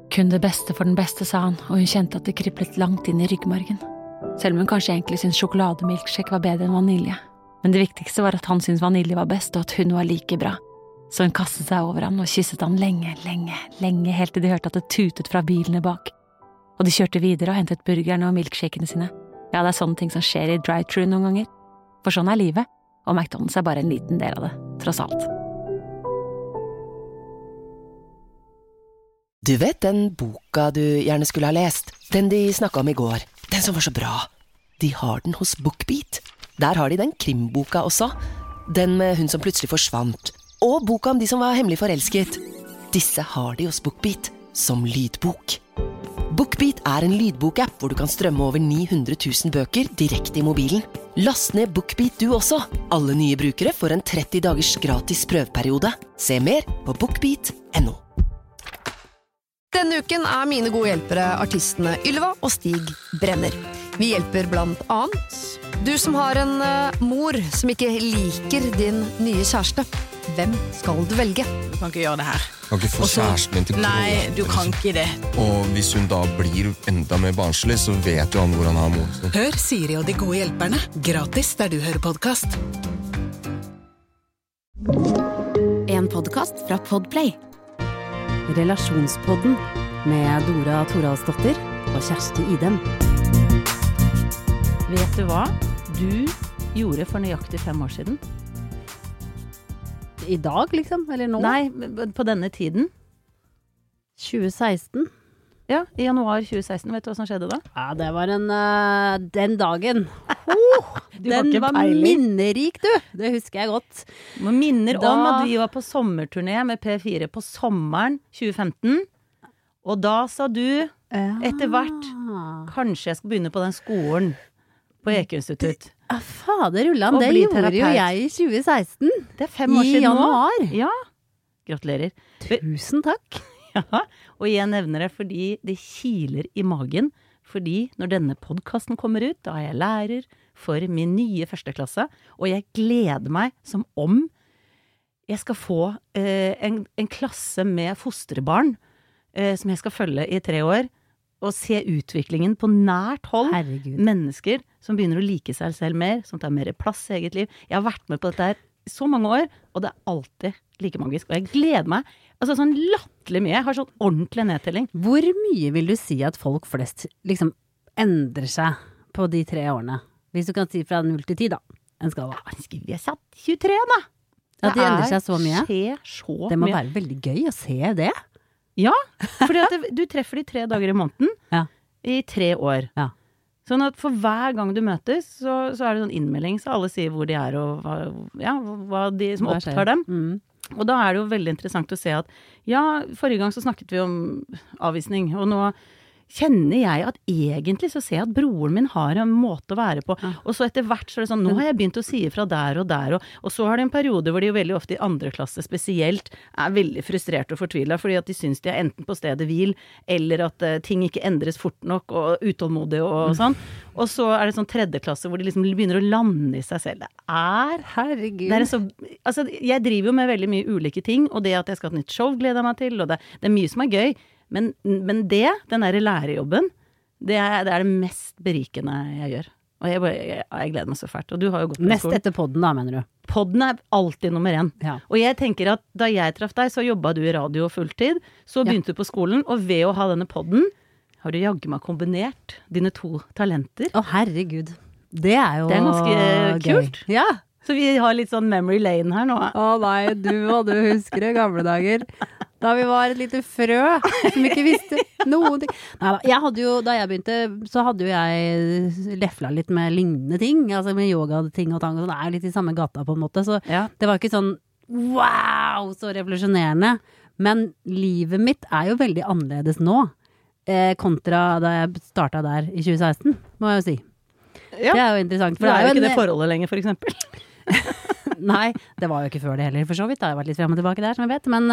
Kun det beste for den beste, sa han, og hun kjente at det kriblet langt inn i ryggmargen. Selv om hun kanskje egentlig syntes sjokolademilkshake var bedre enn vanilje. Men det viktigste var at han syntes vanilje var best, og at hun var like bra. Så hun kastet seg over han og kysset han lenge, helt til de hørte at det tutet fra bilene bak. Og de kjørte videre og hentet burgerne og milkshakene sine. Ja, det sånne ting som skjer i drive-thru noen ganger. For sånn livet, og McDonald's bare en liten del av det, tross alt. Du vet den boka du gjerne skulle ha lest? Den de snakket om i går. Den som var så bra. De har den hos BookBeat. Der har de den krimboka også. Den med hun som plutselig forsvant. Og boka om de som var hemmelig forelsket. Disse har de hos BookBeat som lydbok. BookBeat en lydbokapp hvor du kan strømme over 900 000 bøker direkte i mobilen. Last ned BookBeat du også. Alle nye brukere får en 30 dagers gratis prøveperiode. Se mer på bookbeat.no. Denne uken mine gode hjelpere artistene Ylva og Stig Brenner. Vi hjelper blant annet du som har en mor som ikke liker din nye kjæreste. Hvem skal du velge? Du kan ikke gjøre det her. Du kan ikke få kjæresten min til å Nei, du kan ikke det. Og hvis hun da blir enda mer barnslig, så vet jo han hvor han har moren. Hør Siri og de gode hjelperne. Gratis der du hører podcast. En podcast fra Podplay. Relasjonspodden med Dora Thoralsdottir og Kjersti Idem. Vet du hva du gjorde for nøyaktig 5 år siden? I dag liksom, eller nå? Nei, på denne tiden. 2016. Ja, i januar 2016. Vet du hva som skjedde da? Ja, det var den dagen. Den var minnerik, du. Det husker jeg godt. Man minner om at vi var på sommerturné med P4 på sommeren 2015. Og da sa du, etter hvert, kanskje jeg skal begynne på den skolen på Eke-institutt. Fader Ulland, det gjorde jo jeg i 2016. Det 5 år siden I januar. Nå. Ja, gratulerer. Tusen takk. Ja, og jeg nevner det fordi det kiler i magen, fordi når denne podcasten kommer ut, da jeg lærer for min nye første klasse, og jeg gleder meg som om jeg skal få en klasse med fosterbarn som jeg skal følge i 3 år, og se utviklingen på nært hold. Herregud. Mennesker som begynner å like seg selv mer, som tar mer plass i eget liv. Jeg har vært med på dette her i så mange år, og det alltid like magisk. Og jeg gleder meg, altså sånn latterlig mye. Jeg har sånn ordentlig nedtelling. Hvor mye vil du si at folk flest liksom endrer seg på de 3 årene? Hvis du kan si fra 0 til 10 da, en skala. Vi har satt 23 da. At de endrer seg så mye? Skjer så mye. Det må være veldig gøy å se det. Ja, fordi at du treffer de 3 dager i måneden i 3 år. Ja. Sånn at for hver gang du møtes, så det sånn innmelding, så alle sier hvor de og hva de som opptar dem. Og da det jo veldig interessant å se at, forrige gang så snakket vi om avvisning, og nå kjenner jeg at egentlig så ser jeg at broren min har en måte å være på, og så etter hvert så det sånn, nå har jeg begynt å si ifra der, og så har det en periode hvor de jo veldig ofte i andre klasse spesielt veldig frustrert og fortvilet, fordi at de synes de enten på stedet hvil, eller at ting ikke endres fort nok, og utålmodige og sånn, og så det sånn 3. klasse hvor de liksom begynner å lande i seg selv. Herregud. Det så, altså jeg driver jo med veldig mye ulike ting, og det at jeg skal ha et nytt show gleder jeg meg til, og det mye som gøy, men den der lærerjobben, det det mest berikende jeg gjør. Og jeg gleder meg så fælt. Og du har jo gått på Nest etter podden da, mener du? Podden alltid nummer 1. Ja. Og jeg tenker at da jeg traff deg, så jobbet du i radio fulltid, så begynte du på skolen, og ved å ha denne podden, har du jagget meg kombinert dine 2 talenter. Å, herregud. Det jo Det ganske kult. Ja. Så vi har litt sånn memory lane her nå. Å nei, du husker det gamle dager. Da vi var et lite frø som ikke visste noe. Neida, jeg hadde jo, da jeg begynte, så hadde jo jeg lefla litt med lignende ting, altså med yoga-ting og tang, og sånn, litt i samme gata på en måte, så det var ikke sånn, wow, så revolusjonerende. Men livet mitt jo veldig annerledes nå, kontra da jeg startet der i 2016, må jeg jo si. Ja. Det jo interessant. For det jo ikke det forholdet lenger, for eksempel. Nei, det var jo ikke før det heller, for så vidt. Det har vært litt frem og tilbake der, som jeg vet. Men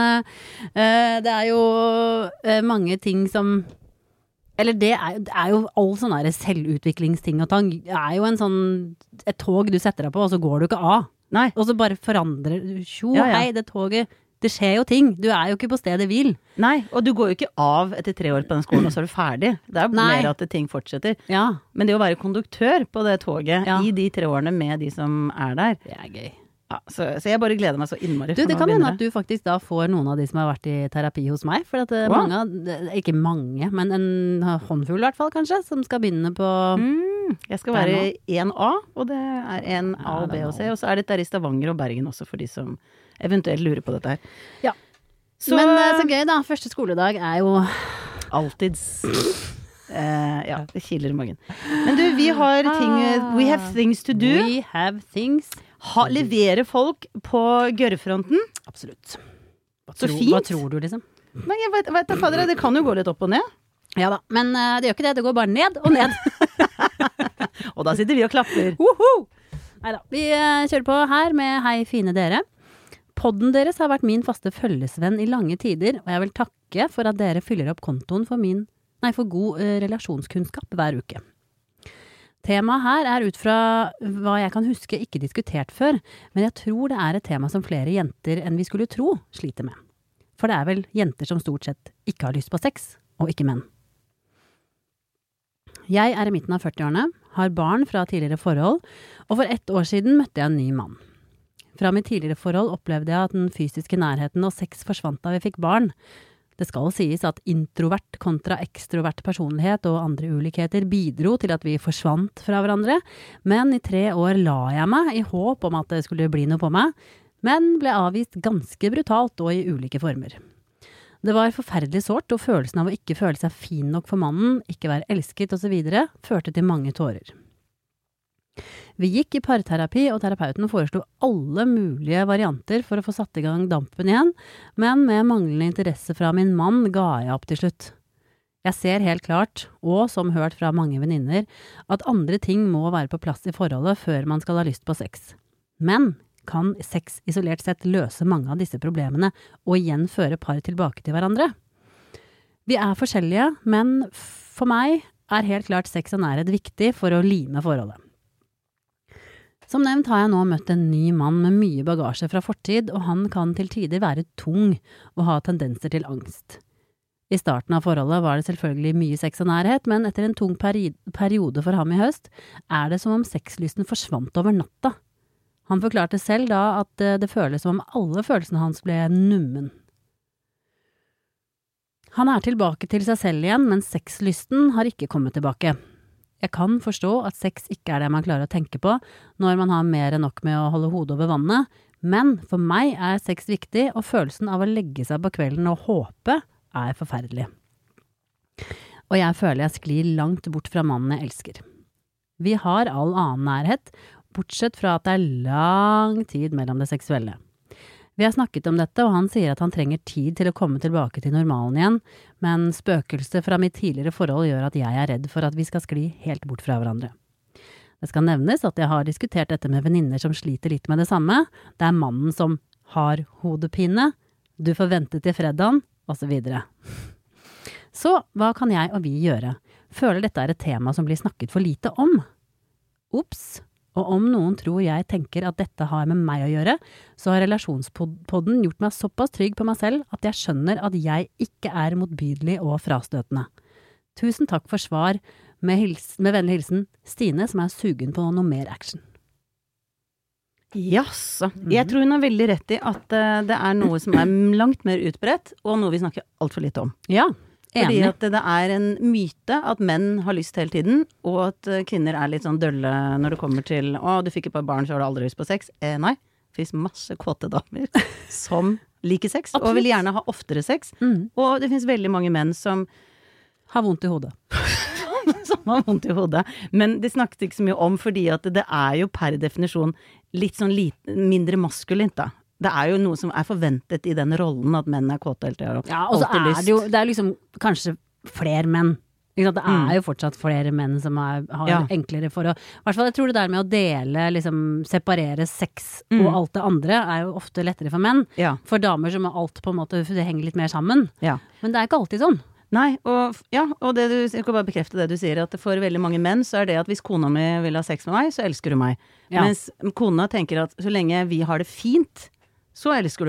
det jo mange ting som... Eller det jo all sånn der selvutviklingsting og tang. Det jo en sånn... Et tog du setter deg på, og så går du ikke av. Nei. Og så bare forandrer du. Hei, det toget Det skjer jo ting. Du jo ikke på stedet hvil. Nei, og du går jo ikke av etter 3 år på den skolen, og så du ferdig. Det jo mer at ting fortsetter. Ja. Men det å være konduktør på det toget i de 3 årene med de som der, det gøy. Ja, så jeg bare gleder meg så innmari. Det kan hende at du faktisk da får noen av de som har vært i terapi hos meg, for at ikke mange, men en håndfull i hvert fall kanskje, som skal begynne på... Jeg skal være 1A, og det 1A og B og C, og så det der i Stavanger og Bergen også, for de som eventuelt lurer på dette her. Ja, men så gøy da, første skoledag jo... Alltids... ja, det kiler i magen. Men du, vi har ting... We have things to do. We have things... Levere folk på gørrefronten. Absolutt. Så fint. Hva tror du liksom? Men jeg vet da, fader, det kan jo gå litt opp og ned. Ja da, men det gjør ikke det. Det går bare ned og ned. Og da sitter vi og klapper. Neida, vi kjører på her med Hei fine dere. Podden deres har vært min faste følgesvenn i lange tider, og jeg vil takke for at dere fyller opp kontoen for god relasjonskunnskap hver uke. Temaet her ut fra hva jeg kan huske ikke diskutert før, men jeg tror det et tema som flere jenter enn vi skulle tro sliter med. For det vel jenter som stort sett ikke har lyst på sex, og ikke menn. Jeg i midten av 40-årene, har barn fra tidligere forhold, og for 1 år siden møtte jeg en ny mann. Fra mitt tidligere forhold opplevde jeg at den fysiske nærheten og sex forsvant da vi fikk barn. Det skal sies at introvert kontra ekstrovert personlighet og andre ulikheter bidro til at vi forsvant fra hverandre, men i 3 år la jeg meg i håp om at det skulle bli noe på meg, men ble avvist ganske brutalt og i ulike former. Det var forferdelig sårt, og følelsen av å ikke føle seg fin nok for mannen, ikke være elsket og så videre, førte til mange tårer. Vi gikk i parterapi, og terapeuten foreslo alle mulige varianter for å få satt i gang dampen igjen, men med manglende interesse fra min mann ga jeg opp til slutt. Jeg ser helt klart, og som hørt fra mange venninner, at andre ting må være på plass i forholdet før man skal ha lyst på sex. Men kan sex isolert sett løse mange av disse problemene, og igjen føre par tilbake til hverandre? Vi forskjellige, men for meg helt klart sex og nærhet viktig for å lime forholdet. Som nevnt har jeg nå møtt en ny mann med mye bagasje fra fortid, og han kan til tider være tung og ha tendenser til angst. I starten av forholdet var det selvfølgelig mye sex og nærhet, men etter en tung periode for ham i høst, det som om sexlysten forsvant over natta. Han forklarte selv da at det føles som om alle følelsene hans ble nummen. Han tilbake til seg selv igjen, men sexlysten har ikke kommet tilbake. Jeg kan forstå at sex ikke det man klarer å tenke på når man har mer enn nok med å holde hodet over vannet, men for meg sex viktig, og følelsen av å legge seg på kvelden og håpe forferdelig. Og jeg føler jeg sklir langt bort fra mannen jeg elsker. Vi har all annen nærhet, bortsett fra at det lang tid mellom det seksuelle. Vi har snakket om dette, og han sier at han trenger tid til å komme tilbake til normalen igjen, men spøkelset fra mitt tidligere forhold gjør at jeg redd for at vi skal skli helt bort fra hverandre. Det skal nevnes at jeg har diskutert dette med venninner som sliter litt med det samme. Det mannen som har hodepine, du får vente til fredagen, og så videre. Så hva kan jeg og vi gjøre? Føler dette et tema som blir snakket for lite om? Ops! Og om noen tror jeg tenker at dette har med meg å gjøre, så har relasjonspodden gjort meg såpass trygg på meg selv at jeg skjønner at jeg ikke motbydelig og frastøtende. Tusen takk for svar, med vennlig hilsen Stine, som sugen på noe mer action. Jaså. Jeg tror hun har veldig rett i at det noe som langt mer utbredt, og noe vi snakker alt for lite om. Ja. Fordi at det en myte at menn har lyst hele tiden, og at kvinner litt sånn dølle når det kommer til du fikk et par barn, så har du aldri lyst på sex. Nei, det finnes masse kåte damer som liker sex, og vil gjerne ha oftere sex. Og det finnes veldig mange menn som har vondt i hodet. Som har vondt i hodet. Men det snakket ikke så mye om, fordi at det jo per definisjon litt sånn mindre maskulint da. Det jo noe som forventet i den rollen at menn kåte hele tiden. Ja, og så det jo, det liksom kanskje flere menn. Det jo fortsatt flere menn som har enklere for å, i hvert fall jeg tror det der med å dele, liksom separere sex og alt det andre jo ofte lettere for menn. Ja. For damer som alt på en måte, det henger litt mer sammen. Ja. Men det ikke alltid sånn. Nei, og jeg kan bare bekrefte det du sier, at for veldig mange menn så det at hvis kona mi vil ha sex med meg, så elsker du meg. Ja. Mens kona tenker at så lenge vi har det fint, så elsker du meg.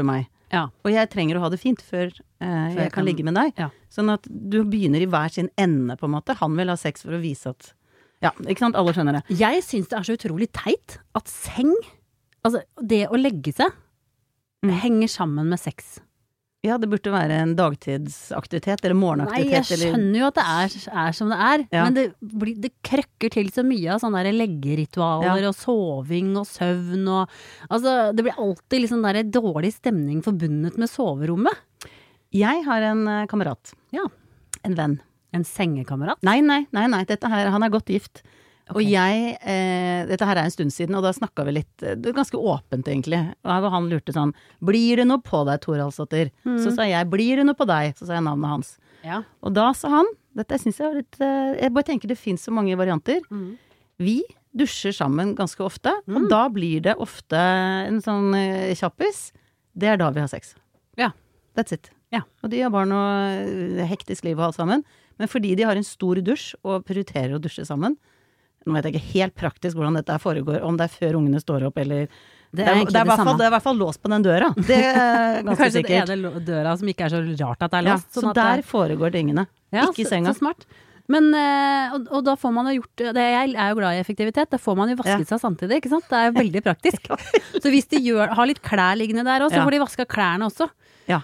Ja. Og jeg trenger å ha det fint før jeg kan ligge med deg. Ja. Sånn at du begynner i hver sin ende, på en måte. Han vil ha sex for å vise at ja, ikke sant? Alle skjønner det. Jeg synes det så utrolig teit at seng, altså det å legge seg, henger sammen med sex. Ja, det burde være en dagtidsaktivitet, eller morgenaktivitet. Nei, jeg skjønner jo at det er som det er, Ja. men det krøkker til så mye av sånne der leggeritualer og soving og søvn og altså, det blir alltid liksom der dårlig stemning forbundet med soverommet. Jeg har en kamerat. Ja. En venn. En sengekamerat? Nei, dette her, han er godt gift. Og dette her en stund siden, og da snakket vi litt, det ganske åpent egentlig, og han lurte sånn, blir det noe på deg, Toralsdottir? Så sa jeg, blir det noe på deg? Så sa jeg navnet hans. Ja. Og da sa han, dette synes jeg var litt, jeg bare tenker det finnes så mange varianter. Vi dusjer sammen ganske ofte, og da blir det ofte en sånn kjappis. Det da vi har sex. Ja. That's it. Ja. Og de har bare noe hektisk liv og alt sammen, men fordi de har en stor dusj og prioriterer å dusje sammen. Nå vet jeg ikke helt praktisk hvordan dette foregår, om det før ungene står opp, eller det er i hvert fall låst på den døra. Det er ganske Kanskje sikkert. Kanskje det døra som ikke så rart at det låst. Ja, så der foregår tingene. Ikke i senga. Så smart. Men, og da får man jo gjort, jeg jo glad i effektivitet, da får man jo vasket seg samtidig, ikke sant? Det jo veldig praktisk. Så hvis de har litt klær liggende der også, så får de vasket klærne også. Ja.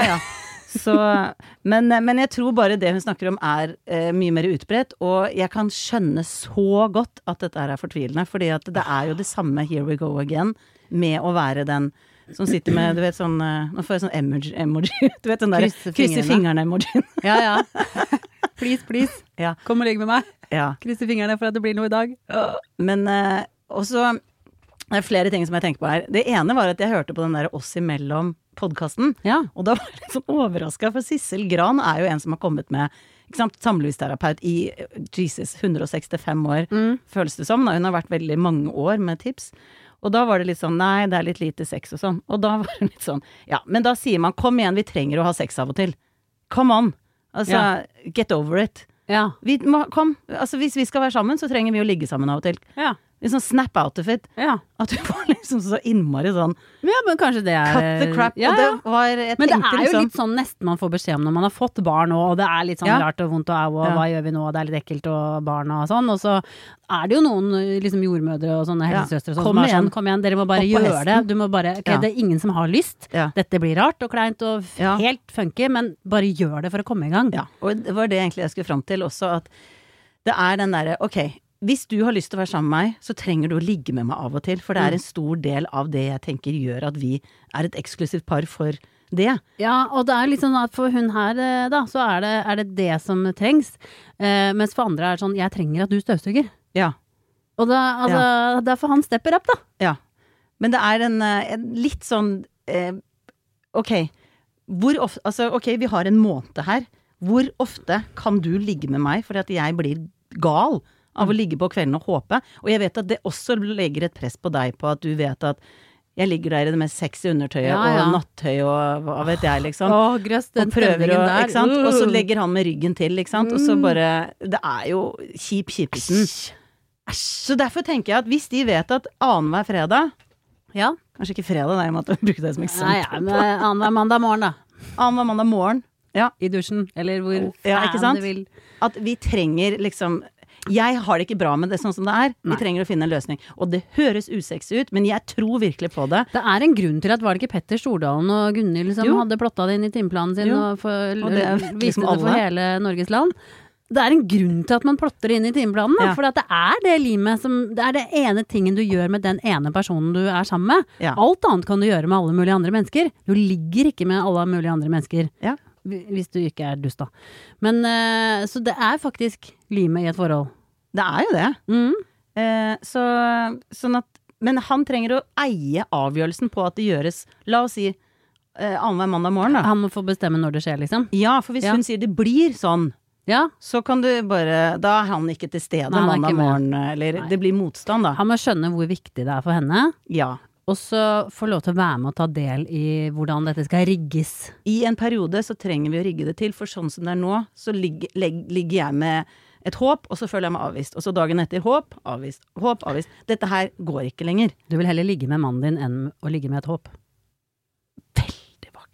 Så, men jeg tror bare det hun snakker om mye mer utbredt, og jeg kan skjønne så godt at dette fortvilende, fordi at det jo det samme here we go again, med å være den som sitter med, du vet sånn, nå får jeg sånn emoji, du vet den der krysse fingrene-emojien. Ja. Please. Ja. Kom og ligg med meg. Ja. Krysse fingrene for at det blir noe i dag. Men også, det flere ting som jeg tenker på her. Det ene var at jeg hørte på den der Oss imellom podcasten, og da var jeg litt sånn overrasket, for Sissel Gran jo en som har kommet med, ikke sant, samlivsterapeut i 165 år, føles det som. Hun har vært veldig mange år med tips. Og da var det litt sånn, nei, det litt lite sex og sånn. Og da var det litt sånn, ja, men da sier man, kom igjen, vi trenger å ha sex av og til. Come on. Altså, get over it. Ja. Altså, hvis vi skal være sammen, så trenger vi å ligge sammen av og til. Ja. Litt sånn snap out of it. Ja. At du var liksom så innmari sånn. Ja, men kanskje det cut the crap. Ja. Og det var, men det jo litt sånn nesten man får beskjed om når man har fått barn og det litt sånn rart og vondt og hva gjør vi nå, det litt ekkelt og barn og sånn, og så det jo noen liksom jordmødre og sånne helsesøstre og sånn, som sånn, kom igjen, dere må bare gjøre det. Du må bare, det ingen som har lyst. Dette blir rart og kleint og helt funky, men bare gjør det for å komme i gang. Ja, og det var det egentlig jeg skulle fram til også, at det den derre, ok, hvis du har lyst til å være sammen med meg, så trenger du å ligge med meg av og til, for det en stor del av det jeg tenker gjør at vi et eksklusivt par for det. Ja, og det litt sånn at for hun her da, så det som trengs, mens for andre sånn, jeg trenger at du støvsuger. Ja. Og da, altså, derfor han stepper opp da. Ja, men det en litt sånn, ok, hvor ofte, altså ok, vi har en måned her, hvor ofte kan du ligge med meg, fordi at jeg blir gal av å ligge på kvelden og håpe, og jeg vet at det også legger et press på deg på at du vet at jeg ligger der i det mest sexy undertøyet og nattøy og hva vet jeg liksom, grøss, og prøver å, ikke sant, og så legger han med ryggen til, ikke sant, og så bare, det jo kjipisen. Så derfor tenker jeg at hvis de vet at annenhver fredag, kanskje ikke fredag, jeg måtte bruke det som eksempel. Nei, men annenhver mandag morgen da. Annenhver mandag morgen, i dusjen, eller hvor ikke sant? Du vil. At vi trenger liksom, jeg har det ikke bra med det sånn som det vi trenger å finne en løsning, og det høres usexy ut, men jeg tror virkelig på det. Det en grunn til at var det ikke Petter Stordalen og Gunnhild som hadde plottet det inn i timeplanen sin og viste liksom det for hele Norges land. Det en grunn til at man plotter det inn i timeplanen, for at det det limet som, det det ene tingen du gjør med den ene personen du sammen med. Alt annet kan du gjøre med alle mulige andre mennesker. Du ligger ikke med alle mulige andre mennesker. Ja. Hvis du ikke dust da. Men, så det faktisk limet i et forhold. Det jo det. Sånn at, men han trenger å eie avgjørelsen på at det gjøres, la oss si, annenhver mandag morgen da. Han må få bestemme når det skjer, liksom. Ja, for hvis hun sier det blir sånn, så kan du bare, da han ikke til stede mandag morgen, eller det blir motstand da. Han må skjønne hvor viktig det for henne. Ja. Og så få lov til å være med og ta del i hvordan dette skal rigges. I en periode så trenger vi å rigge det til, for sånn som det nå, så ligger jeg med et håp, og så føler jeg meg avvist. Og så dagen etter håp, avvist. Dette her går ikke lenger. Du vil heller ligge med mannen din enn å ligge med et håp? Veldig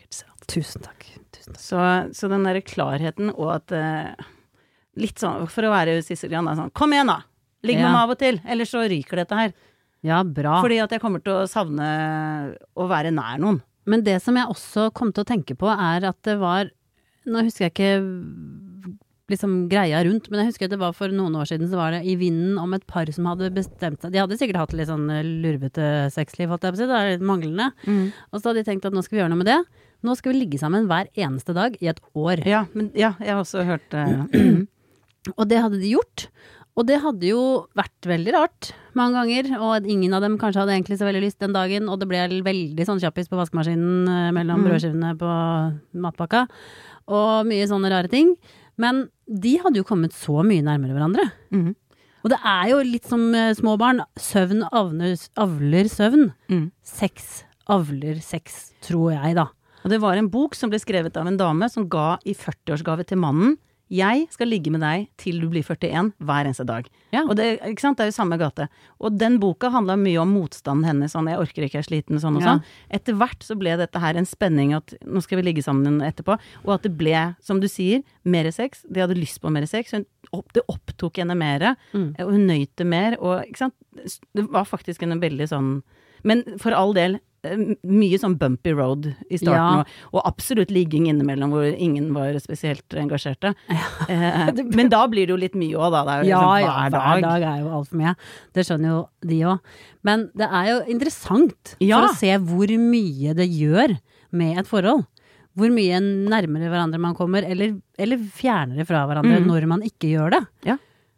Tusen takk. Så den der klarheten og at litt sånn, for å være Sissel Gran, sånn, kom igjen da, ligg med meg av og til, ellers så ryker dette her. Ja, bra. Fordi at jeg kommer til å savne å være nær noen. Men det som jeg også kom til å tenke på er at det var, nå husker jeg ikke liksom greia rundt, men jeg husker at det var for noen år siden så var det i vinden om et par som hadde bestemt seg, de hadde sikkert hatt litt sånn lurvete sexliv, holdt jeg på å si, det er litt manglende, og så hadde de tenkt at nå skal vi gjøre noe med det, nå skal vi ligge sammen hver eneste dag i et år. Ja, jeg har også hørt og det hadde de gjort, og det hadde jo vært veldig rart mange ganger, og ingen av dem kanskje hadde egentlig så veldig lyst den dagen, og det ble veldig sånn kjappis på vaskemaskinen mellom brødskivene på matpakka, og mye sånne rare ting. Men de hadde jo kommet så mye nærmere hverandre. Og det er jo litt som små barn. Søvn avler søvn. Sex avler sex, tror jeg da. Og det var en bok som ble skrevet av en dame som ga i 40-årsgave til mannen. Jeg skal ligge med deg til du blir 41 hver eneste dag. Ja. Og det, ikke sant, det er jo samme gate. Og den boka handlet mye om motstanden hennes, sånn, jeg orker ikke, jeg er sliten, sånn og sånn. Etter hvert så ble dette her en spenning at nå skal vi ligge sammen etterpå, og at det ble, som du sier, mer sex. De hadde lyst på mer sex, det opptok henne mer, og hun nøyte mer, og ikke sant, det var faktisk en veldig sånn, men for all del, mye sånn bumpy road i starten, og absolutt ligging innimellom hvor ingen var spesielt engasjerte. Men da blir det jo litt mye også da, det er jo liksom hver dag. Hver dag er jo alt for mye. Det skjønner jo de også. Men det er jo interessant for å se hvor mye det gjør med et forhold. Hvor mye nærmere hverandre man kommer, eller fjernere fra hverandre når man ikke gjør det. Ja.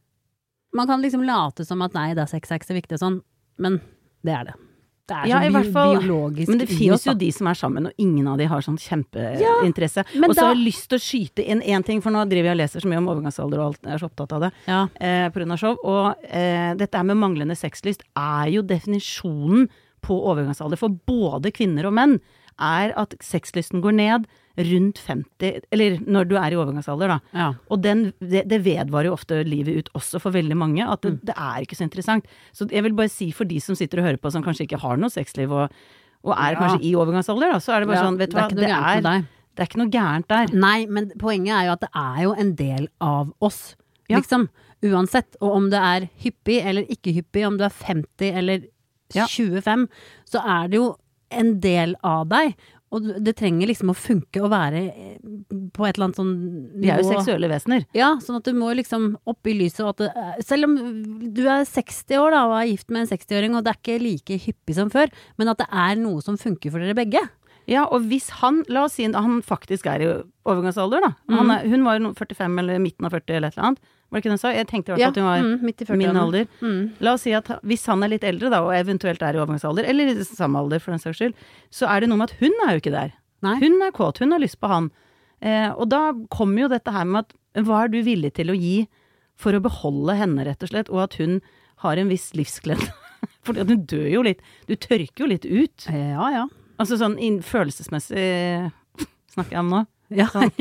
Man kan liksom late som at nei, det er sex så viktig og sånn, men det er det. Det er sånn i hvert fall, biologisk. Men det finnes jo de som er sammen, og ingen av de har sånn kjempeinteresse. Og så har jeg lyst til å skyte inn en ting, for nå driver jeg og leser så mye om overgangsalder og alt, jeg er så opptatt av det, på grunn av show. Og dette her med manglende sexlyst er jo definisjonen på overgangsalder for både kvinner og menn, er at sexlysten går ned rundt 50, eller når du er i overgangsalder da. Ja. Og det vedvarer jo ofte livet ut også for veldig mange, at det er ikke så interessant. Så jeg vil bare si for de som sitter og hører på, som kanskje ikke har noe sexliv, og er kanskje i overgangsalder da, så er det bare sånn, vet du hva, det er ikke noe gærent der. Nei, men poenget er jo at det er jo en del av oss, liksom, uansett. Og om det er hyppig eller ikke hyppig, om du er 50 eller 25, så er det jo en del av deg. Og det trenger liksom å funke og være på et eller annet sånn nivå. Vi er jo seksuelle vesener. Ja, sånn at du må liksom opp i lyset, og at selv om du er 60 år da, og er gift med en 60-åring, og det er ikke like hyppig som før, men at det er noe som funker for dere begge. Ja, og hvis la oss si han faktisk er i overgangsalder da. Hun var 45 eller midten av 40 eller et eller annet. Var det ikke det hun sa? Jeg tenkte i hvert fall at hun var midt i 40 min alder. La oss si at hvis han er litt eldre da, og eventuelt er i overgangsalder, eller i samme alder for den saks skyld, så er det noe med at hun er jo ikke der. Nei. Hun er kåt, hun har lyst på han. Og da kommer jo dette her med at hva er du villig til å gi for å beholde henne rett og slett, og at hun har en viss livsglede. Fordi at hun dør jo litt, du tørker jo litt ut. Ja. Altså sånn følelsesmessig snakker jeg om nå? Ja. Sånn.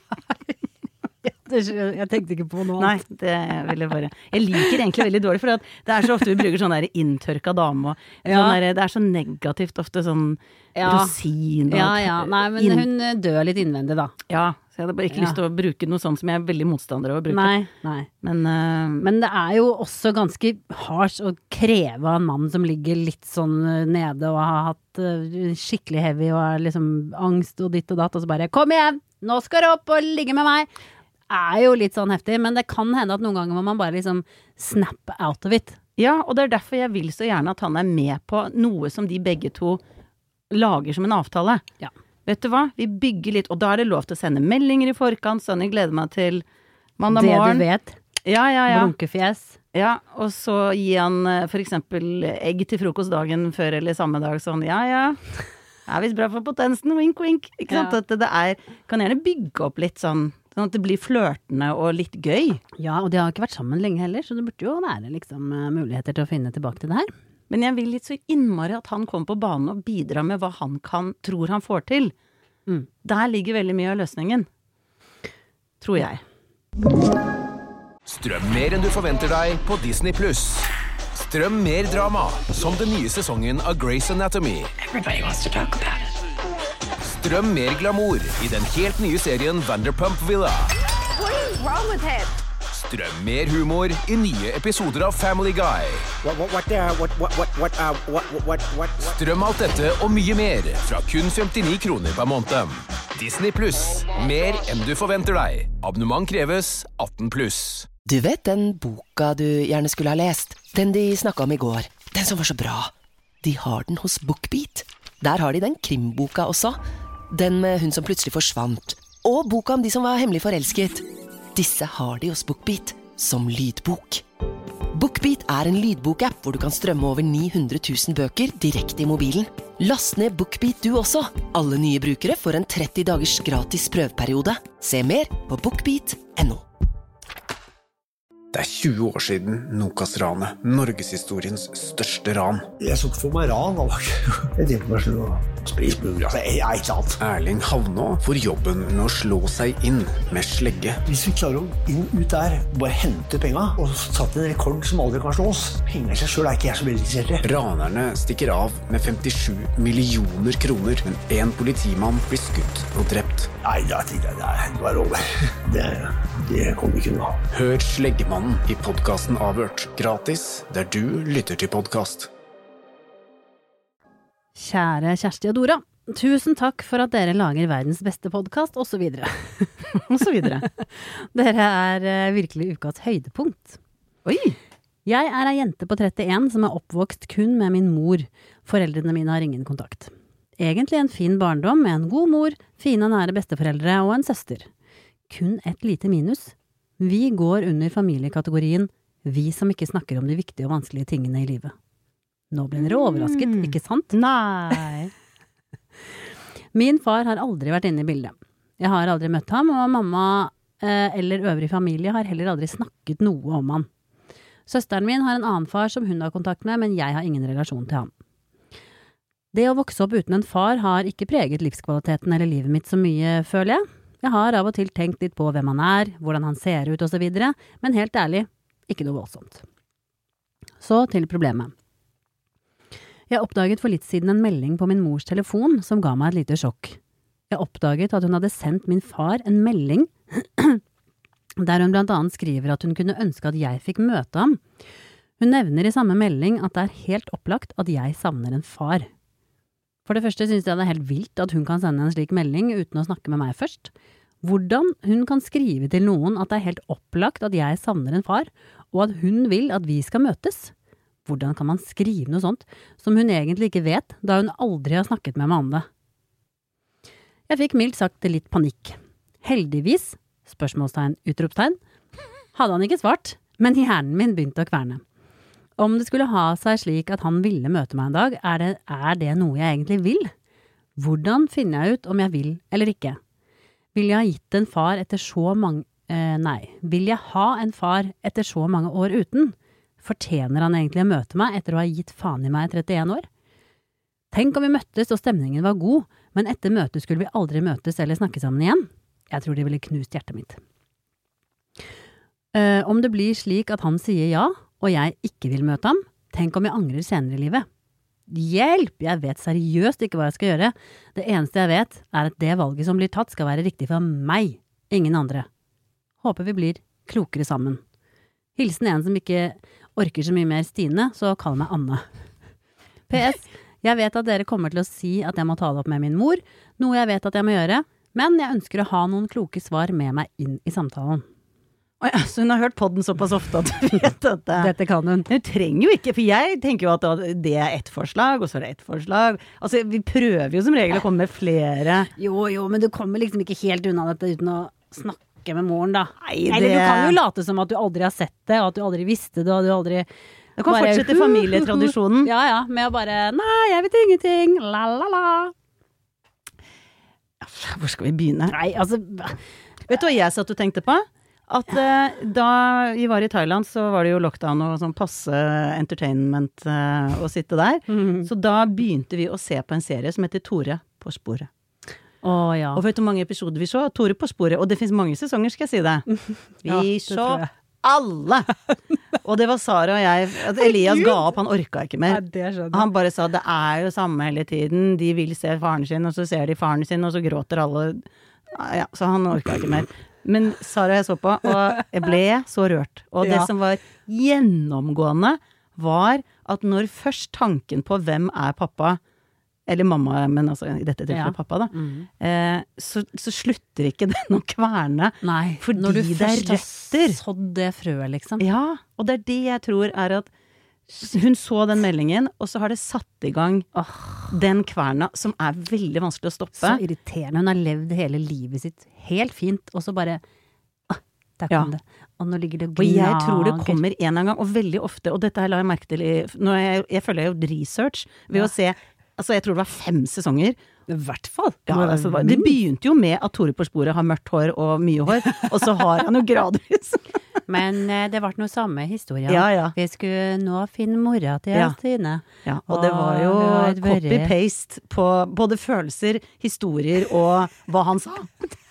Jeg tenkte ikke på noe annet. Nei, det vil jeg bare. Jeg liker egentlig veldig dårlig, for det er så ofte vi bruker sånn der inntørka dame, og sånn der, det er så negativt ofte sånn rosin. Ja. Nei, men hun dør litt innvendig da. Ja, så jeg hadde bare ikke lyst til å bruke noe sånt som jeg er veldig motstander av å bruke. Nei. Men det er jo også ganske hardt å kreve av en mann som ligger litt sånn nede og har hatt skikkelig heavy og er liksom angst og ditt og datt, og så bare, kom igjen, nå skal du opp og ligge med meg. Er jo litt sånn heftig, men det kan hende at noen ganger må man bare liksom snap out of it. Ja, og det er derfor jeg vil så gjerne at han er med på noe som de begge to lager som en avtale. Ja. Vet du hva? Vi bygger litt, og da er det lov til å sende meldinger i forkant, sånn jeg gleder meg til mandag morgen. Det du vet. Ja. Blunkefjes. Ja, og så gi han for eksempel egg til frokostdagen før eller samme dag, sånn, ja. Det er visst bra for potensen, wink, wink. Ikke sant? At det kan gjerne bygge opp litt sånn at det blir flørtende og litt gøy. Ja, og de har ikke vært sammen lenge heller, så det burde jo være liksom muligheter til å finne tilbake til det her. Men jeg vil litt så innmari at han kommer på banen og bidrar med hva han tror han får til. Der ligger veldig mye av løsningen. Tror jeg. Strøm mer enn du forventer deg på Disney+. Strøm mer drama, som den nye sesongen av Grey's Anatomy. Everybody wants to talk about it. Strøm mer glamour I den helt nye serien Vanderpump Villa. What is wrong with him? Strøm mer humor I nye episoder av Family Guy. Strøm alt dette og mye mer fra kun 59 kroner per måned. Disney Plus. Mer enn du forventer deg. Abonnement kreves 18+. Du vet den boka du gjerne skulle ha lest? Den de snakket om I går. Den som var så bra. De har den hos BookBeat. Der har de den krimboka også. Den med hun som plutselig forsvant. Og boka om de som var hemmelig forelsket. Disse har de hos BookBeat som lydbok. BookBeat en lydbokapp hvor du kan strømme over 900 000 bøker direkte I mobilen. Last ned BookBeat du også. Alle nye brukere får en 30 dagers gratis prøveperiode. Se mer på bookbeat.no. Det 20 år siden Nokas-ranet, Norgeshistoriens største ran. Jeg så for meg ran, jeg tenkte meg å spise smugler, ikke sant. Erling Havnå får jobben med å slå seg inn med slegge. Hvis vi klarer å inn ut der, bare hente penger, og satt en rekord som aldri kan slås, penger I seg selv ikke jeg så veldig interessert I. Ranerne stikker av med 57 millioner kroner, men en politimann blir skutt og drept. Nei, da tenkte jeg, det var over. Det kom ikke nå. Hør Sleggemannen I podcasten Avhørt, gratis der du lytter til podcast. Kjære Kjersti og Dora, tusen takk for at dere lager verdens beste podcast, og så videre. Og så videre. Dere virkelig ukas høydepunkt. Oi! Jeg ei jente på 31 som oppvokst kun med min mor. Foreldrene mine har ingen kontakt. Egentlig en fin barndom med en god mor, fine og nære besteforeldre og en søster. Kun et lite minus. Vi går under familiekategorien vi som ikke snakker om de viktige og vanskelige tingene I livet. Nå blir dere overrasket, ikke sant? Nei. Min far har aldri vært inne I bildet. Jeg har aldri møtt ham, og mamma eller øvrig familie har heller aldri snakket noe om han. Søsteren min har en annen far som hun har kontakt med, men jeg har ingen relasjon til ham. Det å vokse opp uten en far har ikke preget livskvaliteten eller livet mitt så mye, føler jeg. Jeg har av og til tenkt litt på hvem han hvordan han ser ut og så videre, men helt ærlig, ikke noe voldsomt. Så til problemet. Jeg oppdaget for litt siden en melding på min mors telefon som ga meg et lite sjokk. Jeg oppdaget at hun hadde sendt min far en melding der hun blant annet skriver at hun kunne ønske at jeg fikk møte ham. Hun nevner I samme melding at det helt opplagt at jeg savner en far. For det første synes jeg det helt vilt at hun kan sende en slik melding uten å snakke med meg først. Hvordan hun kan skrive til noen at det helt opplagt at jeg savner en far, og at hun vil at vi skal møtes. Hvordan kan man skrive noe sånt som hun egentlig ikke vet, da hun aldri har snakket med meg om det? Jeg fikk mildt sagt litt panikk. Heldigvis, spørsmålstegn, utropstegn, hadde han ikke svart, men hjernen min begynte å kverne. Om det skulle ha seg slik at han ville møte meg en dag, er det noe jeg egentlig vil? Hvordan finner jeg ut om jeg vil eller ikke? Vil jeg ha gitt en far etter så mange... Vil jeg ha en far etter så mange år uten? Fortjener han egentlig å møte meg etter å ha gitt faen I meg 31 år? Tenk om vi møttes og stemningen var god, men etter møtet skulle vi aldri møtes eller snakke sammen igjen. Jeg tror det ville knust hjertet mitt. Om det blir slik at han sier ja, og jeg ikke vil møte ham, tenk om jeg angrer senere I livet. Hjelp! Jeg vet seriøst ikke hva jeg skal gjøre. Det eneste jeg vet at det valget som blir tatt skal være riktig for meg, ingen andre. Håper vi blir klokere sammen. Hilsen en som ikke orker så mye mer Stine, så kall meg Anne. PS, jeg vet at dere kommer til å si at jeg må ta det opp med min mor, noe jeg vet at jeg må gjøre, men jeg ønsker å ha noen kloke svar med meg inn I samtalen. Så hun har hørt podden såpass ofte at du vet at dette kan hun. Hun trenger jo ikke, for jeg tenker jo at det ett forslag, og så det ett forslag. Altså, vi prøver jo som regel å komme med flere. Jo, men du kommer liksom ikke helt unna dette uten å snakke med moren da. Nei, Eller du kan jo late som at du aldri har sett det, og at du aldri visste det, og du aldri... Du kan fortsette familietradisjonen. Ja, med å bare, nei, jeg vet ingenting, la la la. Hvor skal vi begynne? Nei, altså... Vet du hva jeg satt og tenkte på? At da vi var I Thailand så var det jo lockdown og sånn passe entertainment å sitte der. Så da begynte vi å se på en serie som heter Tore på sporet. Ja. Og vet du hvor mange episoder vi så? Tore på sporet. Og det finnes mange sesonger, skal jeg si det. Vi så alle! Og det var Sara og jeg, at Elias ga opp, han orka ikke mer. Nei, det skjønner jeg. Han bare sa, det jo samme hele tiden, de vil se faren sin, og så ser de faren sin, og så gråter alle. Ja, så han orka ikke mer. Men Sara og jeg så på, og jeg ble så rørt. Og det som var gjennomgående var at når først tanken på hvem pappa, eller mamma, men altså i dette tilfellet pappa da, så slutter ikke den å kverne. Nei, fordi når du først har sådd det frøet, liksom. Ja, og det det jeg tror at hun så den meldingen, og så har det satt i gang den kverna, som veldig vanskelig å stoppe. Så irriterende. Hun har levd hele livet sitt helt fint, og så bare der kom det. Og nå ligger det og gnager. Og jeg tror det kommer en gang, og veldig ofte, og dette her la jeg merke til jeg føler jeg har gjort research ved å se. Altså, jeg tror det var 5 sesonger. I hvert fall. Ja, altså, det begynte jo med at Tore på sporet har mørkt hår og mye hår, og så har han jo gradvis. Men det var noe samme historie. Ja. Vi skulle nå finne mora til Stine. Ja, og det var jo copy-paste på både følelser, historier og hva han sa.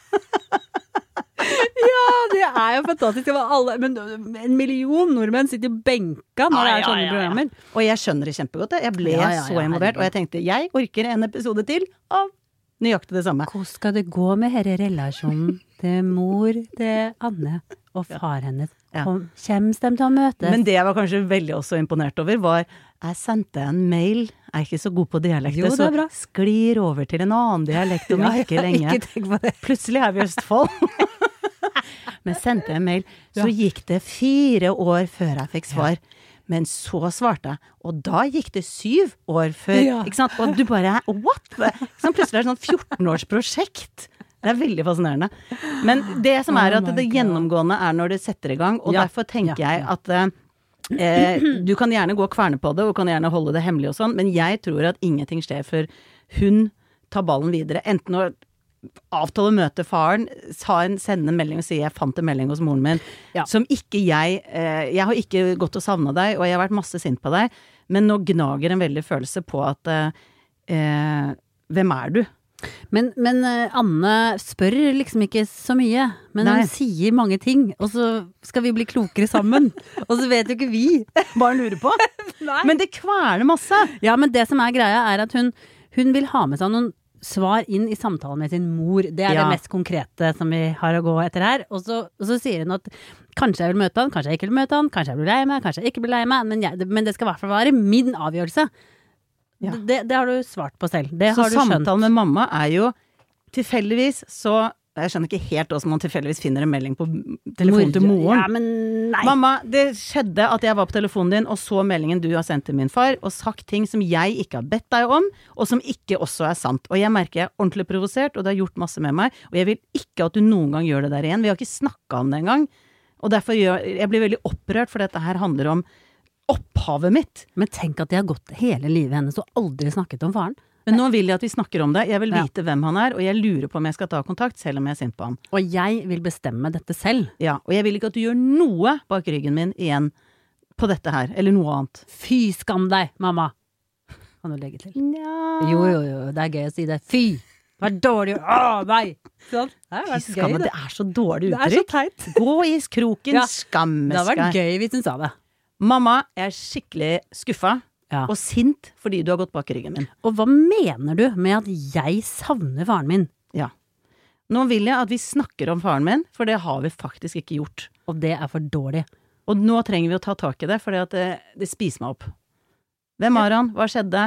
Ja, det jo fantastisk. Det var men 1 million nordmenn sitter benka når det sånne programmer. Og jeg skjønner det kjempegodt. Jeg ble så involvert, og jeg tenkte, jeg orker en episode til av nøyaktig det samme. Hvordan skal det gå med denne relasjonen til mor, til Anne og far hennes? Kommer de til å møtes? Men det jeg var kanskje veldig også imponert over var, jeg sendte en mail, jeg ikke så god på dialekter, så sklir over til en annen dialekt om ikke lenge. Ikke tenk på det. Plutselig vi i Østfold. Men sendte en mail, så gikk det 4 år før jeg fikk svar. Men så svarte jeg, og da gikk det 7 år før, ikke sant? Og du bare, what? Så plutselig det sånn 14-års prosjekt. Det veldig fascinerende. Men det som at det gjennomgående når det setter i gang, og derfor tenker jeg at du kan gjerne gå og kverne på det, og kan gjerne holde det hemmelig og sånn, men jeg tror at ingenting skjer før hun tar ballen videre. Enten å avtale møte faren, sende en melding og si jeg fant en melding hos moren min, som ikke jeg har ikke gått og savnet deg, og jeg har vært masse sint på deg, men nå gnager en veldig følelse på at hvem du? Men Anne spør liksom ikke så mye, men hun sier mange ting, og så skal vi bli klokere sammen, og så vet jo ikke vi. Bare lurer på. Men det kverner masse. Ja, men det som greia at hun vil ha med seg noen svar inn i samtalen med sin mor. Det det mest konkrete som vi har å gå etter her. Og så sier hun at kanskje jeg vil møte han, kanskje jeg ikke vil møte han, kanskje jeg blir lei meg, kanskje jeg ikke blir lei meg, men det skal i hvert fall være min avgjørelse. Ja. Det har du svart på selv. Det så har du skjønt. Samtalen med mamma jo tilfeldigvis så jeg skjønner ikke helt hvordan man tilfeldigvis finner en melding på telefonen til moren. Ja, men nei. Mamma, det skjedde at jeg var på telefonen din og så meldingen du har sendt til min far og sagt ting som jeg ikke har bedt deg om, og som ikke også sant. Og jeg merker jeg ordentlig provosert, og det har gjort masse med meg, og jeg vil ikke at du noen gang gjør det der igjen. Vi har ikke snakket om det engang. Og derfor jeg blir veldig opprørt, for dette her handler om opphavet mitt. Men tenk at de har gått hele livet hennes og aldri snakket om faren. Men nå vil jeg at vi snakker om det. Jeg vil vite hvem han og jeg lurer på om jeg skal ta kontakt, selv om jeg sint på han. Og jeg vil bestemme dette selv. Ja, og jeg vil ikke at du gjør noe bak ryggen min igjen på dette her, eller noe annet. Fy skam deg, mamma! Kan du legge til? Ja. Jo, det gøy å si det. Fy! Det var dårlig av meg! Sånn. Fy skam, det så dårlig uttrykk. Det så teit. Gå i kroken, skamme seg. Det hadde vært gøy hvis hun sa det. Mamma, jeg skikkelig skuffa. Og sint fordi du har gått bak ryggen min. Og hva mener du med at jeg savner faren min? Ja. Nå vil jeg at vi snakker om faren min, for det har vi faktisk ikke gjort. Og det for dårlig. Og nå trenger vi å ta tak i det, for det spiser meg opp. Hvem han? Hva skjedde?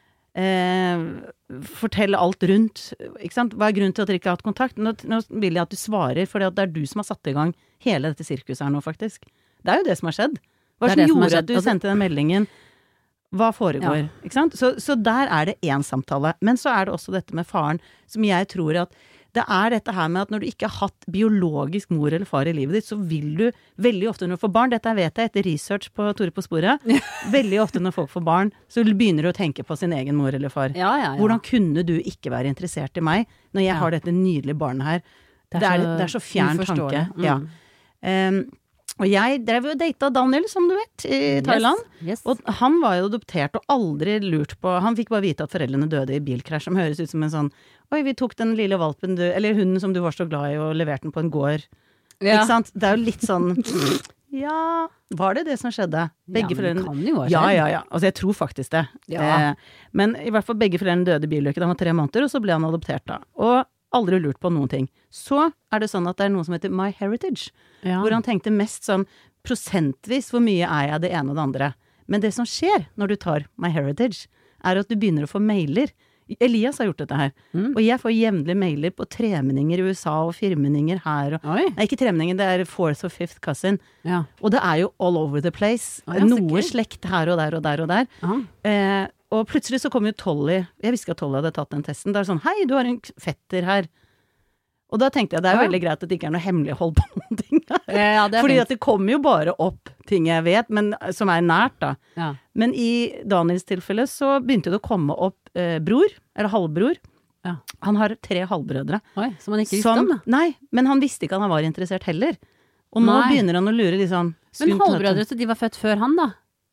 Fortell alt rundt. Ikke sant? Hva grunnen til at dere ikke har hatt kontakt? Nå vil jeg at du svarer, for det du som har satt i gang hele dette sirkuset her nå, faktisk. Det jo det som har skjedd. Hva som gjorde at du sendte den meldingen? Hva foregår, ikke sant? Så der det en samtale. Men så det også dette med faren, som jeg tror at det dette her med at når du ikke har hatt biologisk mor eller far i livet ditt, så vil du veldig ofte når du får barn, dette vet jeg etter research på Tore på sporet, veldig ofte når folk får barn, så begynner du å tenke på sin egen mor eller far. Ja. Hvordan kunne du ikke være interessert i meg når jeg har dette nydelige barnet her? Det så fjern tanke. Ja. Og jeg drev jo og data Daniel, som du vet, i Thailand. Yes. Og han var jo adoptert og aldri lurt på, han fikk bare vite at foreldrene døde i bilkrasj, som høres ut som en sånn, oi, vi tok den lille valpen eller hunden som du var så glad i og leverte den på en gård. Ikke sant? Det jo litt sånn, Ja, var det som skjedde? Begge foreldrene kan jo ha skjedd. Ja. Altså, jeg tror faktisk det. Ja. Men i hvert fall begge foreldrene døde i bilulykke. Han var 3 måneder, og så ble han adoptert da. Og aldri lurt på noen ting. Så det sånn at det noe som heter MyHeritage, hvor han tenkte mest sånn prosentvis hvor mye jeg det ene og det andre. Men det som skjer når du tar MyHeritage, at du begynner å få mailer. Elias har gjort dette her. Og jeg får jevnlige mailer på tremenninger i USA og firmenninger her. Nei, ikke tremenninger, det 4th og 5th cousin. Ja. Og det jo all over the place. Noe slekt her og der og der og der. Og plutselig så kom jo Tolly. Jeg visste ikke at Tolly hadde tatt den testen. Det sånn, hei, du har en fetter her. Og da tenkte jeg, det veldig greit at det ikke noe hemmelighold på noen ting. Fordi at det kommer jo bare opp ting jeg vet, men som nært da. Ja. Men i Daniels tilfelle så begynte det å komme opp bror, eller halvbror. Ja. Han har 3 halvbrødre. Oi, som han ikke visste om da? Nei, men han visste ikke at han var interessert heller. Og nå begynner han å lure liksom. Men halvbrødre, så de var født før han da?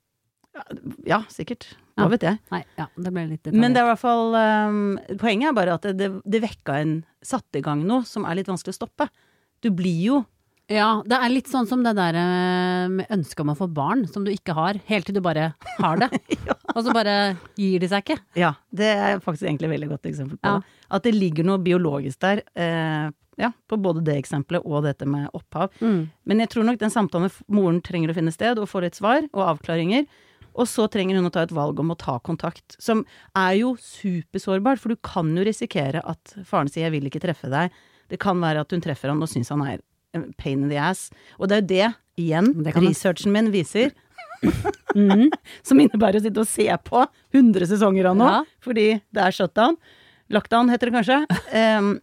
Ja, sikkert. Hva vet jeg. Nei, ja, det ble litt men det i hvert fall, poenget bare at det vekket satt i gang noe som litt vanskelig å stoppe. Du blir jo. Ja, det litt sånn som det der med ønske om å få barn, som du ikke har, helt til du bare har det. Ja. Og så bare gir det seg ikke. Ja, det faktisk egentlig et veldig godt eksempel på det. At det ligger noe biologisk der, på både det eksempelet og dette med opphav. Men jeg tror nok den samtalen med moren trenger å finne sted, og få litt svar og avklaringer. Og så trenger hun å ta et valg om å ta kontakt, som jo supersårbart, for du kan jo risikere at faren sier 'jeg vil ikke treffe deg'. Det kan være at hun treffer han og synes han en pain in the ass. Og det jo det, igjen, researchen min viser, som innebærer å sitte og se på 100 sesonger av nå, fordi det shutdown. Lockdown heter det kanskje.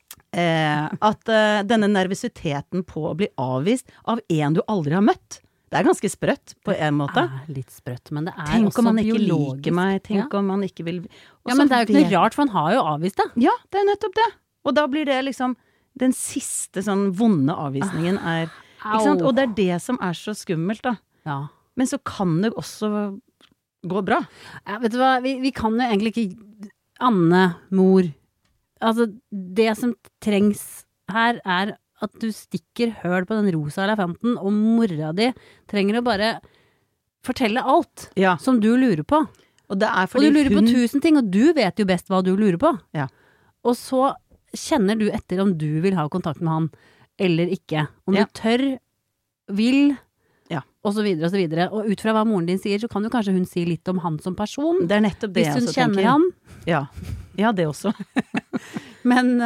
At denne nervøsiteten på å bli avvist av en du aldri har møtt, det ganske sprøtt på en måte. Det litt sprøtt, men det tenk også om han ikke biologisk. liker meg, tenk om han ikke vil. Ja, men det jo ikke noe rart, for han har jo avvist det. Ja, det nettopp det. Og da blir det liksom den siste sånn vonde avvisningen ikke sant? Og det det som så skummelt da. Ja. Men så kan det også gå bra. Ja, vet du hva, vi kan jo egentlig ikke Anne, mor. Altså, det som trengs her at du stikker høl på den rosa elefanten, og mora di trenger å bare fortelle alt som du lurer på. Og du lurer på 1000 ting, og du vet jo best hva du lurer på. Ja. Og så kjenner du etter om du vil ha kontakt med han, eller ikke. Om du tør, vil, og så videre og så videre. Og ut fra hva moren din sier, så kan jo kanskje hun si litt om han som person. Det nettopp det hvis hun kjenner han. Ja, det også. Men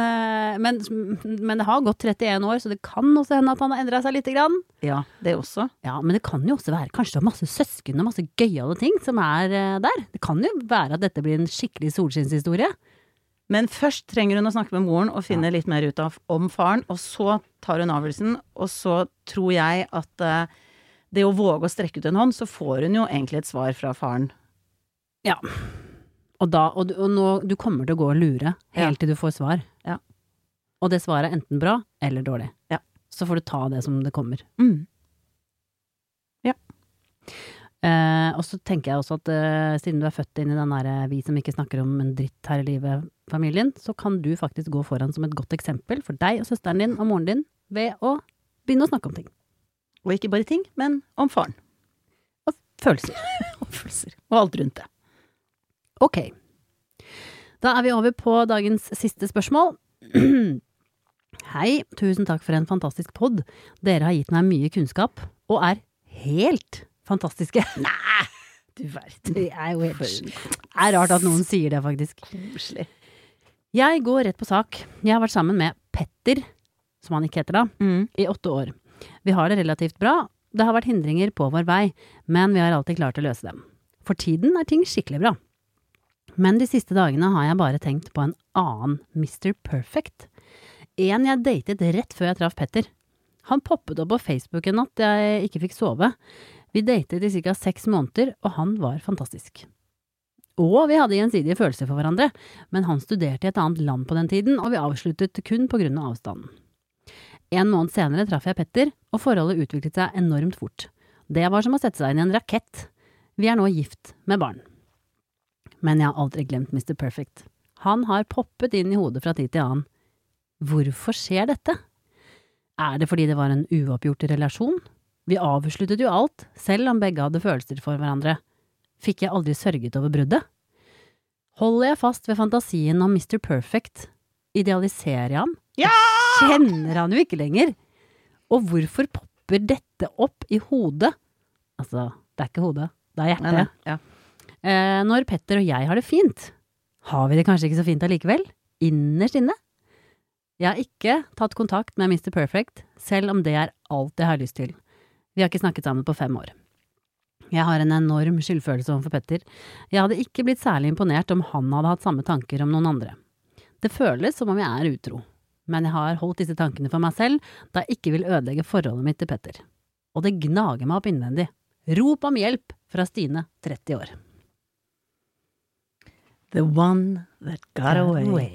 det har gått 31 år, så det kan også hende at han har endret seg litt grann. Ja, det også. Ja, men det kan jo også være kanskje det masse søsken og masse gøyale ting som der. Det kan jo være at dette blir en skikkelig solskinnshistorie. Men først trenger hun å snakke med moren og finne litt mer ut om faren, og så tar hun avgjørelsen, og så tror jeg at det å våge å strekke ut en hånd, så får hun jo egentlig et svar fra faren. Ja. Og nå, du kommer til å gå og lure helt til du får svar. Ja. Og det svaret enten bra eller dårlig. Ja. Så får du ta det som det kommer. Ja. Og så tenker jeg også at siden du født inn i den der vi som ikke snakker om en dritt her i livet, familien, så kan du faktisk gå foran som et godt eksempel for deg og søsteren din og moren din ved å begynne å snakke om ting. Og ikke bare ting, men om faren. Og følelser. Og alt rundt det. Ok. Da vi over på dagens siste spørsmål. Hei, tusen takk for en fantastisk podd. Dere har gitt meg mye kunnskap, og helt fantastiske. Nei, du vet. Det jo helt rart at noen sier det, faktisk. Koselig. Jeg går rett på sak. Jeg har vært sammen med Petter, som han ikke heter da, i 8 år. Vi har det relativt bra. Det har vært hindringer på vår vei, men vi har alltid klart å løse dem. For tiden ting skikkelig bra. Men de siste dagene har jeg bare tenkt på en annen Mr. Perfect. En jeg datet rett før jeg traff Petter. Han poppet opp på Facebook en natt jeg ikke fikk sove. Vi datet i ca. 6 måneder, og han var fantastisk. Og vi hadde gjensidige følelser for hverandre, men han studerte i et annet land på den tiden, og vi avsluttet kun på grunn av avstanden. 1 måned senere traff jeg Petter, og forholdet utviklet seg enormt fort. Det var som å sette seg inn i en rakett. Vi nå gift med barn. Men jeg har aldri glemt Mr. Perfect. Han har poppet inn i hodet fra tid til annen. Hvorfor skjer dette? Det fordi det var en uoppgjort relasjon? Vi avsluttet jo alt, selv om begge hadde følelser for hverandre. Fikk jeg aldri sørget over bruddet? Holder jeg fast ved fantasien om Mr. Perfect? Idealiserer jeg ham? Ja! Kjenner han jo ikke lenger. Og hvorfor popper dette opp i hodet? Altså, det ikke hodet, det hjertet. Nei. Ja. Når Petter og jeg har det fint, har vi det kanskje ikke så fint allikevel? Innerst inne? Jeg har ikke tatt kontakt med Mr. Perfect, selv om det alt jeg har lyst til. Vi har ikke snakket sammen på 5 år. Jeg har en enorm skyldfølelse overfor Petter. Jeg hadde ikke blitt særlig imponert om han hadde hatt samme tanker om noen andre. Det føles som om jeg utro, men jeg har holdt disse tankene for meg selv, da jeg ikke vil ødelegge forholdet mitt til Petter. Og det gnager meg opp innvendig. Rop om hjelp fra Stine, 30 år. The one that got away.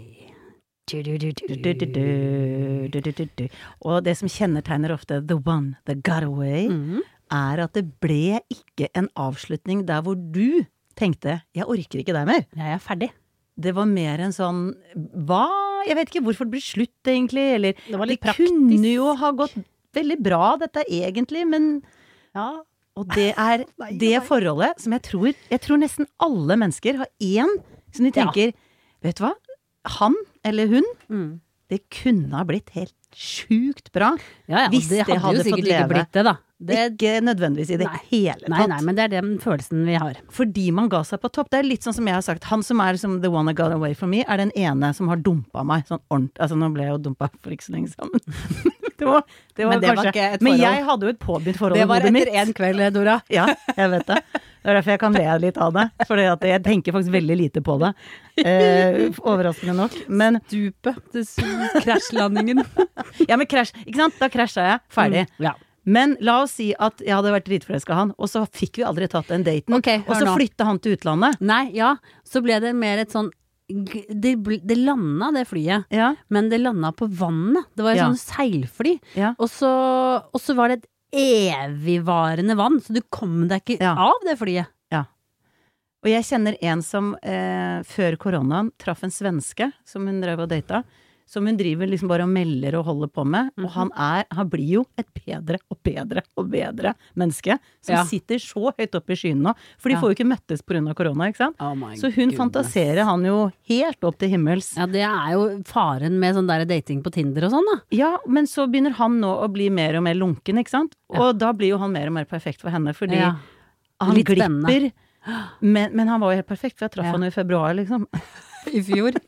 Og det som kjennetegner ofte The one that got away, at det ble ikke en avslutning der hvor du tenkte, jeg orker ikke deg mer. Jeg ferdig. Det var mer en sånn, jeg vet ikke hvorfor det ble slutt egentlig, eller det var litt praktisk. Kunne jo ha gått veldig bra dette egentlig, men ja. Og det det forholdet som jeg tror nesten alle mennesker har en som de tenker, vet du hva? Han eller hun, det kunne ha blitt helt sjukt bra hvis det hadde fått leve. Ikke blitt det, da. Ikke nødvendigvis i det hele tatt. Nei, men det den følelsen vi har. Fordi man ga seg på topp. Det litt sånn som jeg har sagt, han som som the one that got away from me, den ene som har dumpet meg, sånn ordentlig, altså nå ble jeg jo dumpet for ikke så lenge sammen. Det var kanskje, men jeg hadde jo et påbegynt forhold. Det var etter en kveld, Dora. Ja, jeg vet det. Det derfor jeg kan le litt av det, for jeg tenker faktisk veldig lite på det. Overraskende nok. Men Stupet, krasjlandingen. Ja, men krasj, ikke sant? Da krasjet jeg, ferdig. Ja. Men la oss si at jeg hadde vært dritforelsket av han, og så fikk vi aldri tatt den daten, og så flyttet han til utlandet. Nei, så ble det mer et sånn, det landet det flyet, men det landet på vannet. Det var et sånn seilfly, og så var det et evigvarende vann, så du kom deg ikke av det flyet. Ja. Og jeg kjenner en som før koronaen traff en svenske som hun drev og data, som hun driver liksom bare og melder og holder på med, og han blir jo et bedre og bedre og bedre menneske, som sitter så høyt oppe i skyen nå, for de får jo ikke møttes på grunn av korona, ikke sant? Så hun fantaserer han jo helt opp til himmels. Ja, det jo faren med sånn der dating på Tinder og sånn da. Ja, men så begynner han nå å bli mer og mer lunken, ikke sant? Og da blir jo han mer og mer perfekt for henne, fordi han glipper, men han var jo helt perfekt, for jeg traff han i februar, liksom. I fjor.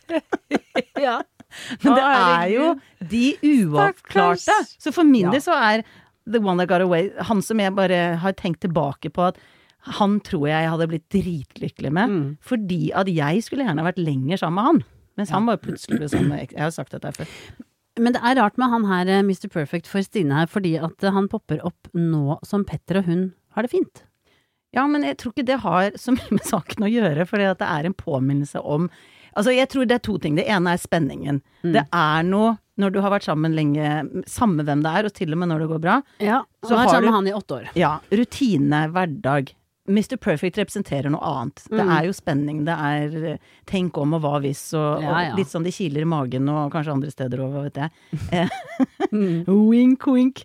Ja. Men det jo de uavklarte. Så for min del så The One That Got Away han som jeg bare har tenkt tilbake på at han tror jeg hadde blitt dritlykkelig med, fordi at jeg skulle gjerne vært lenger sammen med han. Mens han var plutselig det samme. Jeg har sagt dette før. Men det rart med han her, Mr. Perfect for Stine her, fordi at han popper opp nå som Petter og hun har det fint. Ja, men jeg tror ikke det har så mye med saken å gjøre, fordi at det en påminnelse om. Altså, jeg tror det 2 ting. Det ene spenningen. Det noe, når du har vært sammen lenge, samme hvem det og til og med når det går bra. Ja, så har sammen med han i 8 år. Ja, rutine, hverdag. Mr. Perfect representerer noe annet. Det jo spenning, det tenk om og hva hvis, og litt sånn de kiler i magen, og kanskje andre steder også, hva vet jeg. Wink, wink.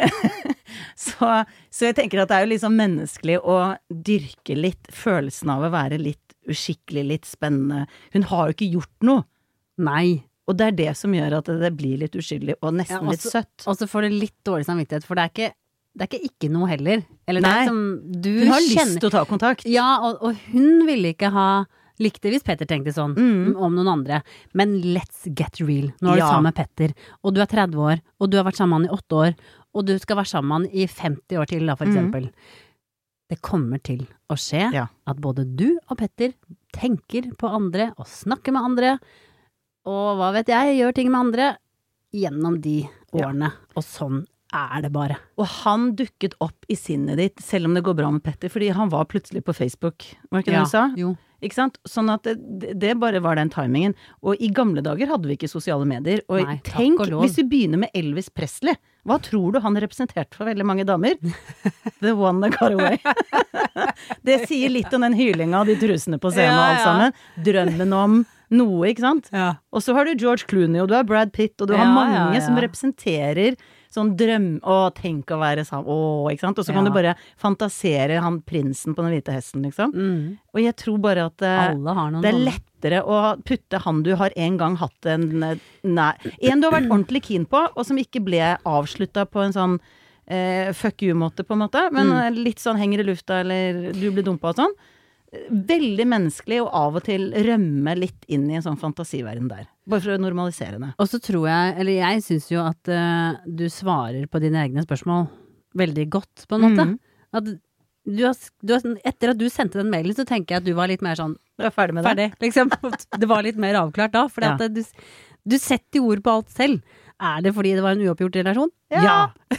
Så jeg tenker at det jo liksom menneskelig å dyrke litt følelsen av å være litt uskikkelig, litt spennende. Hun har jo ikke gjort noe. Nei. Og det det som gjør at det blir litt uskyldig, og nesten litt søtt. Og så får det litt dårlig samvittighet, for det ikke noe heller. Eller Nei, som du hun har lyst til å ta kontakt. Ja, og hun ville ikke likte hvis Petter tenkte sånn om noen andre. Men let's get real. Nå du sammen med Petter, og du 30 år, og du har vært sammen i 8 år, og du skal være sammen i 50 år til da, for eksempel. Det kommer til å skje at både du og Petter tenker på andre og snakker med andre, og hva vet jeg, gjør ting med andre gjennom de årene. Og sånn det bare. Og han dukket opp i sinnet ditt, selv om det går bra med Petter, fordi han var plutselig på Facebook. Var det ikke det du sa? Jo. Ikke sant? Sånn at det bare var den timingen. Og i gamle dager hadde vi ikke sosiale medier. Og Nei, tenk, hvis du begynner med Elvis Presley, hva tror du han representerte for veldig mange damer? The one that got away. Det sier litt om den hylinga av de trusene på scenen og alt sammen. Drømmen om noe, ikke sant? Ja. Og så har du George Clooney, og du har Brad Pitt, og du har mange som representerer sånn drøm, tenk å være sammen, ikke sant? Og så kan du bare fantasere han prinsen på den hvite hesten, liksom. Og jeg tror bare at det lettere å putte han du har en gang hatt en du har vært ordentlig keen på, og som ikke ble avsluttet på en sånn fuck you-måte på en måte, men litt sånn henger i lufta, eller du blir dumpet og sånn. Veldig menneskelig og av og til rømme litt inn i en sånn fantasiverden der. Bare for å normalisere det. Og så tror jeg synes jo at du svarer på dine egne spørsmål veldig godt, på en måte. At etter at du sendte den mailen, så tenker jeg at du var litt mer sånn du er ferdig med det. Liksom. Det var litt mer avklart da, for at du setter ord på alt selv. Er det fordi det var en uoppgjort relasjon? Ja!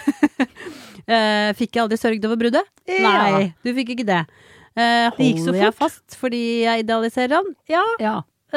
Fikk jeg aldri sørget over bruddet? Nei, du fikk ikke det. Holder jeg fast fordi jeg idealiserer han? Ja.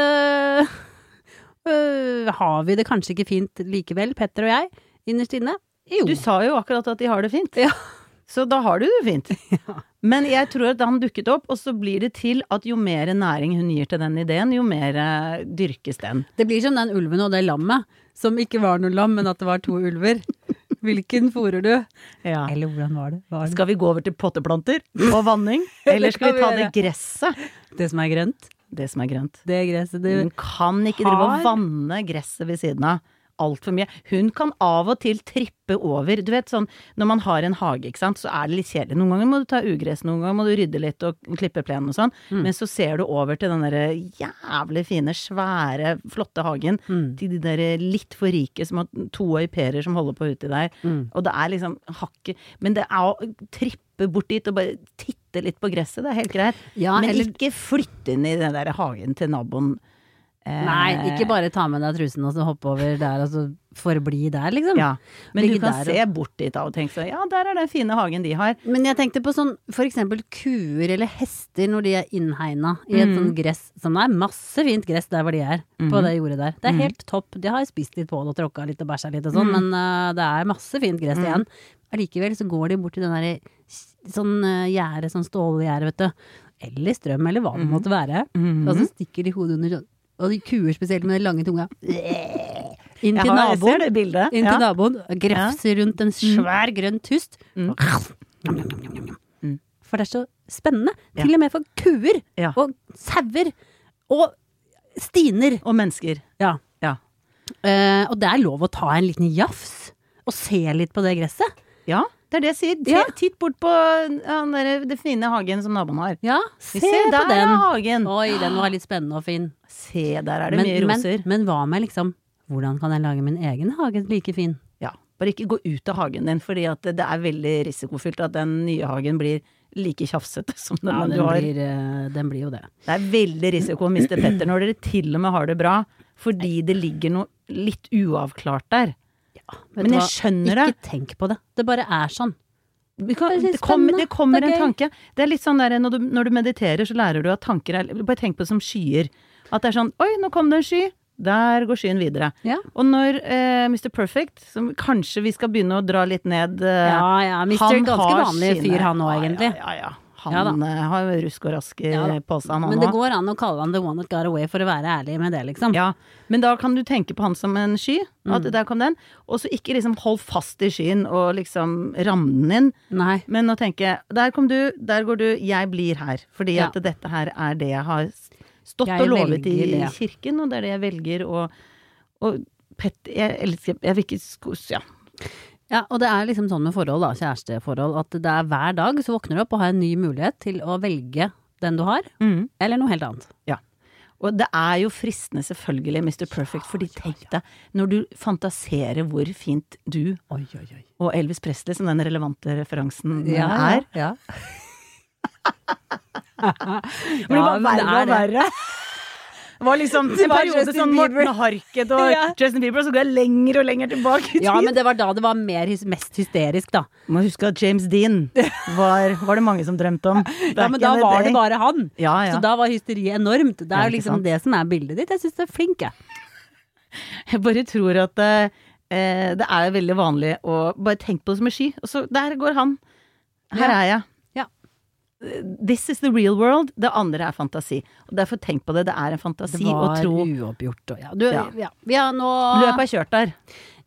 Har vi det kanskje ikke fint likevel, Petter og jeg, innerst inne? Jo. Du sa jo akkurat at de har det fint. Ja. Så da har du det fint. Ja. Men jeg tror at han dukket opp, og så blir det til at jo mer næring hun gir til den ideen, jo mer dyrkes den. Det blir som den ulven og det lammet, som ikke var noe lam, men at det var 2 ulver. Hvilken fôrer du? Ja. Eller hvordan var det? Skal vi gå over til potteplanter og vanning? Eller skal vi ta det gresset? Det som er grønt? Det som er grønt. Det gresset Hun kan ikke drive og vanne gresset ved siden av. Alt for mye. Hun kan av og til trippe over. Du vet sånn, når man har en hage, ikke sant, så er det litt kjedelig. Noen ganger må du ta ugress, noen ganger må du rydde litt og klippe plenen og sånn. Men så ser du over til den der jævlig fine, svære, flotte hagen til de der litt for rike som har 2 au pairer som holder på uti der. Og det er liksom hakket. Men det er å trippe bort dit og bare titte litt på gresset, det er helt greit. Ja, men ikke flytte inn i den der hagen til naboen. Nei, ikke bare ta med deg trusen og så hoppe over der og så forbli der, liksom. Ja, men du kan se bort dit da og tenke så, ja, der er den fine hagen de har. Men jeg tenkte på sånn, for eksempel kuer eller hester når de er innhegna i et sånn gress, som er masse fint gress der hvor de er, på det jordet der. Det er helt topp, de har spist litt på det og tråkket litt og bæsja litt og sånn, men det er masse fint gress igjen. Allikevel så går de bort til den der sånn gjerde, sånn stålgjerde, vet du, eller strøm, eller hva det måtte være, og så stikker de hodet under sånn. Og de kuer spesielt med den lange tunga. Inn til naboen. Inn til naboen. Grefser rundt en svær grønn tust. For det er så spennende. Til og med for kuer. Og sauer. Og stiner. Og mennesker. Ja. Og det er lov å ta en liten jafs. Og se litt på det gresset. Ja. Det er det jeg sier. Titt bort på det fine hagen som naboen har. Ja, se der på den. Hagen. Oi, den var litt spennende og fin. Se, der er det mye roser. Men hva med liksom, hvordan kan jeg lage min egen hage like fin? Ja, bare ikke gå ut av hagen din, fordi at det er veldig risikofylt at den nye hagen blir like tjafsete som den du har. Den blir jo det. Det er veldig risiko å miste Petter når dere til og med har det bra, fordi det ligger noe litt uavklart der. Men jeg skjønner det. Ikke tenk på det. Det bare er sånn. Det kommer en tanke. Det er litt sånn der, når du mediterer, så lærer du at tanker er, bare tenk på det som skyer. At det er sånn, oi, nå kom det en sky. Der går skyen videre. Ja. Og når Mr. Perfect, som kanskje vi skal begynne å dra litt ned, Mr. ganske vanlig fyr han nå, egentlig. Ja. Han har jo rusk og rask på seg. Men det går an å kalle han the one that got away for å være ærlig med det, liksom. Ja, men da kan du tenke på han som en sky, at der kom den, og så ikke liksom hold fast i skyen og liksom ramme den inn. Nei. Men å tenke, der kom du, der går du, jeg blir her, fordi at dette her er det jeg har stått og lovet i kirken, og det er det jeg velger, og Petter, jeg elsker, jeg vil ikke, Ja, og det er liksom sånn med forhold da, kjæresteforhold, at det er hver dag så våkner du opp og har en ny mulighet til å velge den du har, eller noe helt annet. Ja, og det er jo fristende selvfølgelig, Mr. Perfect, fordi tenk deg, når du fantaserer hvor fint du og Elvis Presley, som den relevante referansen er. Ja. Det blir bare verre og verre. Det var liksom en periode sånn Morten Harket og Justin Bieber, så går jeg lenger og lenger tilbake i tid. Ja, men det var da det var mest hysterisk, da. Man må huske at James Dean var det mange som drømte om. Ja, men da var det bare han. Ja. Så da var hysteriet enormt. Det er jo liksom det som er bildet ditt. Jeg synes det er flink, Jeg bare tror at det er veldig vanlig å bare tenke på det som en sky. Og så der går han. Her er jeg. This is the real world, det andre er fantasi. Og derfor tenk på det, det er en fantasi å tro. Det var uoppgjort. Vi har nå løpet er kjørt der.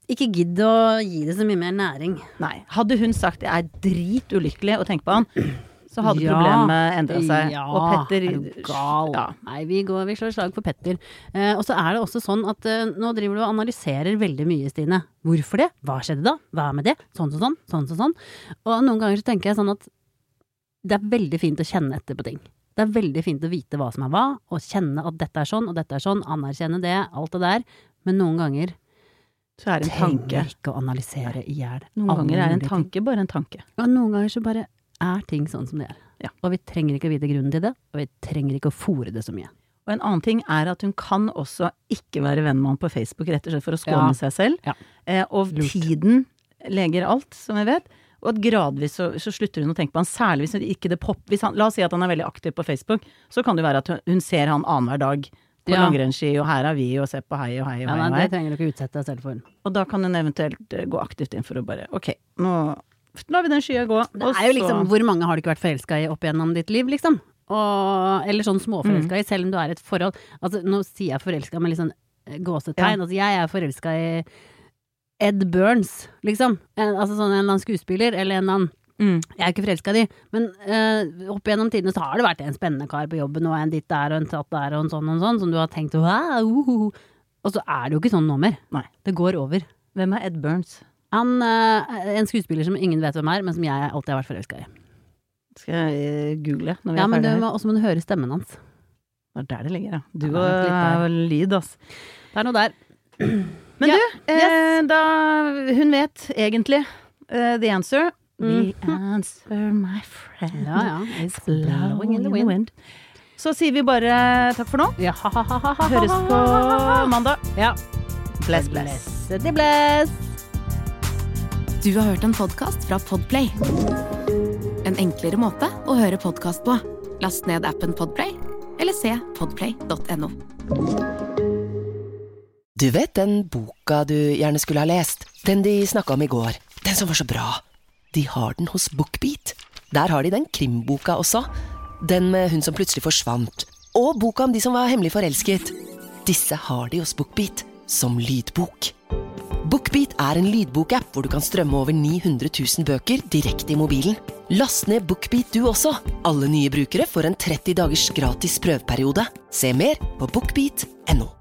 ikke gidd å gi det så mye mer næring. Nei. Hadde hun sagt jeg dritulykkelig å tenke på han, så hadde problemet endret seg. Ja, og Petter gal. Ja. Nei, vi slår slag for Petter. Og så det også sånn at nå driver du og analyserer veldig mye, Stine. Hvorfor det? Hva skjedde da? Hva med det? Sånn. Og noen ganger så tenker jeg sånn at det veldig fint å kjenne etter på ting. Det veldig fint å vite hva som hva, og kjenne at dette sånn, og dette sånn, anerkjenne det, alt det der. Men noen ganger så det en tanke. Trenger ikke å analysere i hjel. Noen ganger en tanke bare en tanke. Og noen ganger så bare ting sånn som det Ja. Og vi trenger ikke å vite grunnen til det, og vi trenger ikke å fôre det så mye. Og en annen ting at hun kan også ikke være venn med han på Facebook, rett og slett for å skåne seg selv. Ja. Og tiden leger alt, som vi vet. Og at gradvis så slutter hun å tenke på han, særlig hvis ikke det la oss si at han veldig aktiv på Facebook, så kan det være at hun ser han annenhver dag på langrennsski, og her vi, og se på hei og hei og hei. Nei, det trenger du ikke utsette deg selv for. Og da kan hun eventuelt gå aktivt inn for å bare, ok, nå lar vi den skya gå. Det jo liksom, hvor mange har du ikke vært forelsket i opp gjennom ditt liv, liksom? Eller sånn småforelsket i, selv om du et forhold. Altså, nå sier jeg forelsket med litt sånn gåsetegn. Altså, jeg forelsket i Ed Burns, liksom. Altså sånn en eller annen skuespiller, eller en eller annen. Jeg ikke forelsket i, men opp gjennom tidene så har det vært en spennende kar på jobben, og en ditt der, og en tatt der, og en sånn, som du har tenkt, og så det jo ikke sånn nå mer. Nei. Det går over. Hvem Ed Burns? Han en skuespiller som ingen vet hvem men som jeg alltid har vært forelsket i. Skal jeg google når vi men ferdig her? også må du høre stemmen hans. Det der det ligger, Du og lyd, ass. Det noe der. Men du, da hun vet egentlig the answer. The answer, my friend. Ja. It's blowing in the wind. Så sier vi bare takk for nå. Ja. Høres på mandag. Ja. Bless. Bless. Du har hørt en podcast fra Podplay. En enklere måte å høre podcast på. Last ned appen Podplay, eller se podplay.no. Du vet den boka du gjerne skulle ha lest? Den de snakket om i går. Den som var så bra. De har den hos BookBeat. Der har de den krimboka også. Den med hun som plutselig forsvant. Og boka om de som var hemmelig forelsket. Disse har de hos BookBeat som lydbok. BookBeat en lydbokapp hvor du kan strømme over 900 000 bøker direkte i mobilen. Last ned BookBeat du også. Alle nye brukere får en 30 dagers gratis prøveperiode. Se mer på bookbeat.no.